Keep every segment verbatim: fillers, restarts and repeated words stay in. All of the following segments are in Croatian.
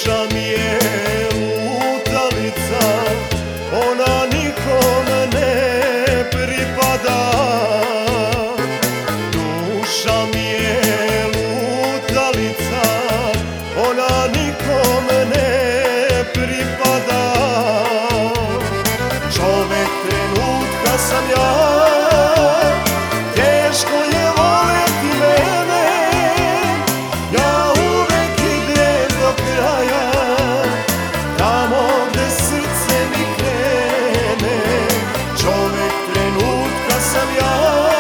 Duša mi je lutalica, ona nikome ne pripada. Duša mi je lutalica, ona nikome ne pripada. Čovek trenutka sam ja, teško je voleti mene. Ja uvek idem do kraja, tamo gde srce mi krene. Čovek trenutka sam ja,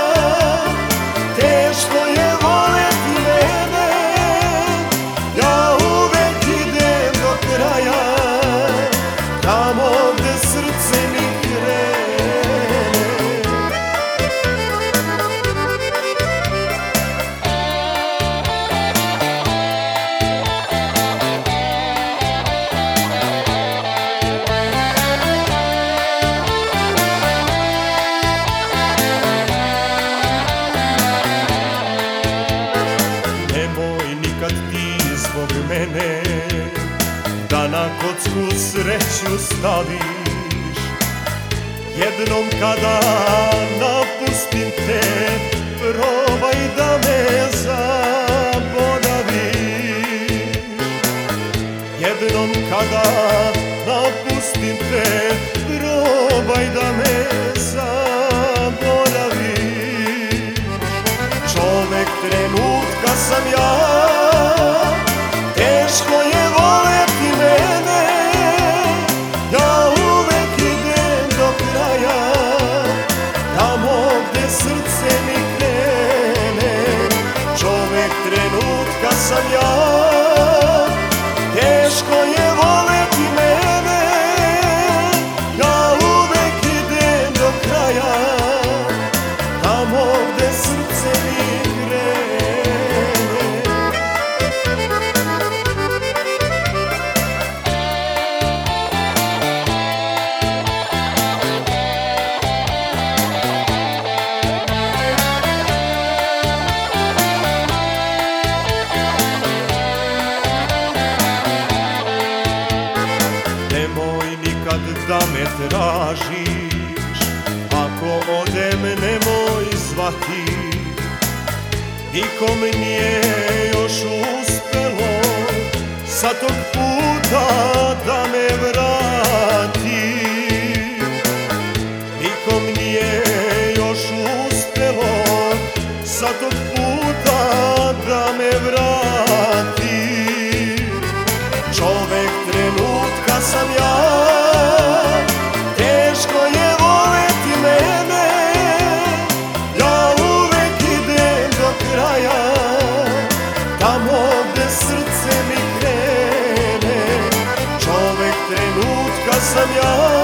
teško je voleti mene. Ja uvek idem do kraja, tamo gde srce mi krene. Nemoj nikad ti zbog mene da na kocku sreću staviš. Jednom kada napustim te, probaj da me zaboraviš. Jednom kada napustim te, probaj da me zaboraviš. Čovek trenutka sam ja, teško je voleti mene. Ja uvek idem do kraja, tamo gde srce mi krene. Čovek trenutka sam ja, teško je voleti mene. Ja uvek idem do kraja, tamo gde srce mi krene. Nemoj nikad da me tražiš, ako odem nemoj zvati. Nikom nije još uspelo sa tog puta da me vrati. Nikom nije još uspelo sa tog puta da me vrati. Čovek trenutka sam ja, teško je voleti mene. Ja uvek idem do kraja, tamo gde srce mi krene. Čovek trenutka sam ja,